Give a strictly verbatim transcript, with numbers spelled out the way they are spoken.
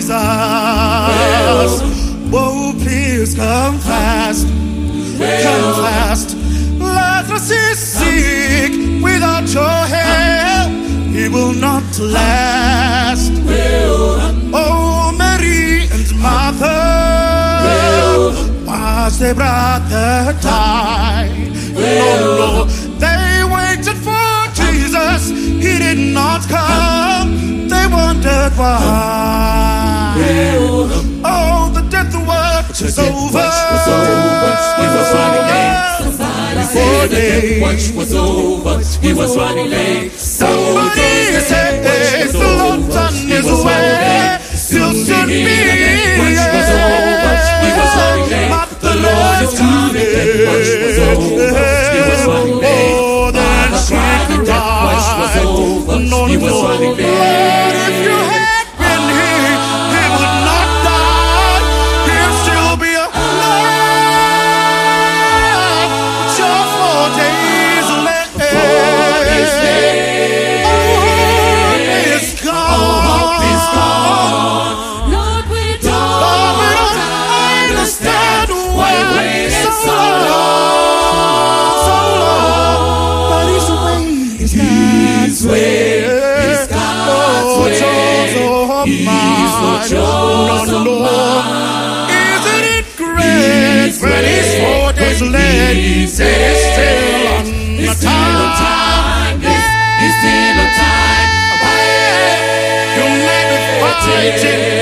Jesus. Oh, please come fast, come fast. Lazarus is sick. Without your help, he will not last. Oh, Mary and Martha, as they brought the time, no, no, they waited for Jesus. He did not come. They wondered why. Oh, the death work was over. He was running late. Before the watch was over, he was running late. Somebody said the Lord on his way. Still should be. Watch was over, he was running late. The Lord is coming. Watch was over, he was running late. Oh, then she Watch was over, he was running late. If you had been here, he would not die. He'll still be alive. Just four days left. Hope is gone. Lord, we don't Lord, we don't understand why we waited so so long, so long. But His way is His way is God's way. He's the chosen no, no. one. Isn't it great when His four days late? He's still on the He's still on time. time. He's still on time. You may be fighting.